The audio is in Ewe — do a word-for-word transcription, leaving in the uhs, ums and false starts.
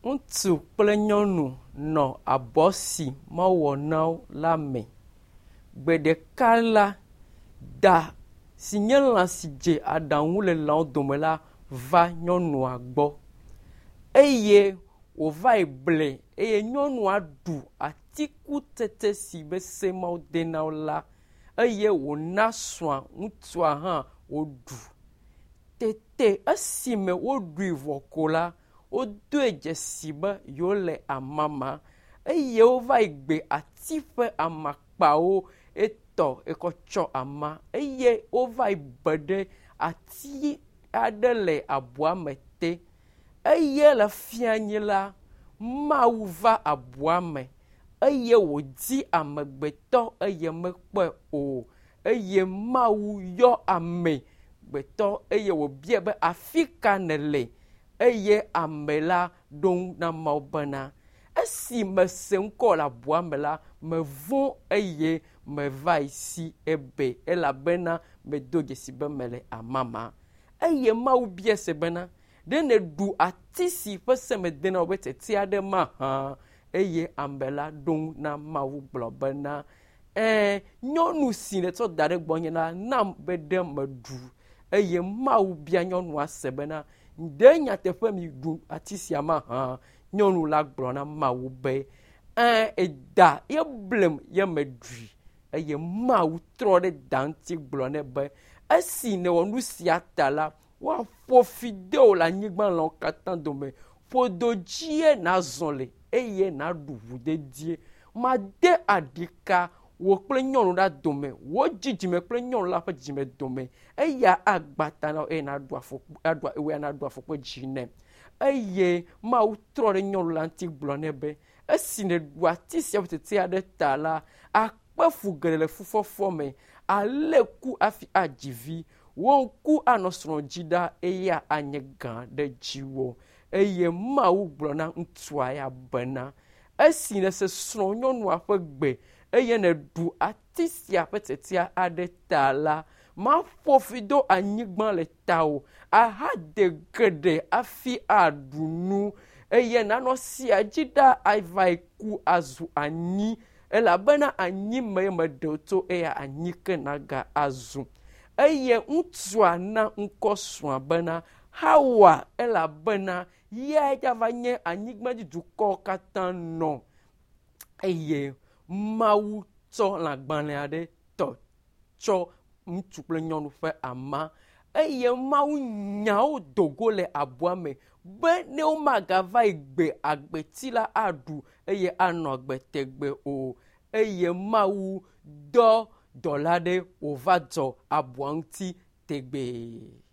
Ŋutsu kple nyɔnu nɔ abɔ si mewɔ na wo la me. Gbe ɖeka la, da si nye lã si dze aɖaŋu le lãwo dome la va nyɔnua gbɔ eye wòva yi ble eye nyɔnua ɖu atikutsetse si be semawo de na wo la eye wòna srɔ̃a ŋutsua hã wòɖu. Tete esime woɖui vɔ ko la, wodoe dzesi be yewo le amama eye wova yi gbe ati ƒe amakpawo etɔ ekɔ tsɔ ama eye wova yi be ɖe ati aɖe le abɔa me te eye le fianyi la, Mawu va abɔa me eye wòdi amegbetɔ eye mekpɔe o eye Mawu yɔ ame gbetɔ eye wòbia be afi ka nèle eye ame la ɖo ŋu na Mawu bena esi mese ŋkɔ le abɔa me la, mevɔ̃ eye meva yi si ebe elabena medo dzesi be mele amama. Eye Mawu bia se bena ɖe neɖu ati si ƒe seme de na wo be tete aɖe mahã eye ame la ɖo ŋu na Mawu gblɔ bena ɛɛ nyɔnu si nètsɔ da ɖe gbɔnye la nam be ɖe meɖu eye Mawu bia nyɔnua se bena ɖe nyateƒe mi ɖu ati sia mahã. Nyɔnu la gblɔ na Mawu be ɛɛ eda ye blem ye meɖui eye Mawu trɔ ɖe da ŋuti gblɔ nɛ be esi nèwɔ nu sia ta la, woaƒo fi de wò le anyigba lãwo katã dome. Ƒodo dzie nàzɔ le eye nàɖu ʋu dedie. Made aɖika wò kple nyɔnu la dome, wò dzidzime kple nyɔnu la ƒe dzidzime dome. Eya agbata na eye nàɖu afɔkpe dzi nɛ. Eye Mawu trɔ ɖe nyɔnu la ŋuti gblɔ nɛ be esi nèɖu ati sia ƒe tete aɖe ta la, akpe fu geɖe le fufɔfɔ me, ale ku afi adzi vi. Wo ŋku anɔ srɔ̃ dzi ɖa eye anye gã ɖe dziwò. Eye Mawu gblɔ na ŋutsua ya bena esi nèse srɔ̃ nyɔnua ƒe gbe eye nèɖu ati sia ƒe tetea aɖe ta la, maƒo fi do anyigba le tawò, ahade geɖe afi aɖu nu eye nanɔ sia dzi ɖa ava yi ku azu anyi elabena anyi me ye meɖe tso eye anyi ke naga azu. Eye ŋutsua na ŋkɔ srɔ̃a bena Hawa elabena ya va nye anyigbadzi dukɔwo katã nɔ. Eye Mawu tsɔ lãgbalẽ aɖe tɔ tsɔ ŋutsu kple nyɔnu ƒe ama eye Mawu nyawo dogo le abɔa me be ne womagava yi gbe agbeti la aɖu eye anɔ agbe tegbe o. Eye Mawu dɔ dɔla ɖe wòva dzɔ abɔa ŋuti tegbe.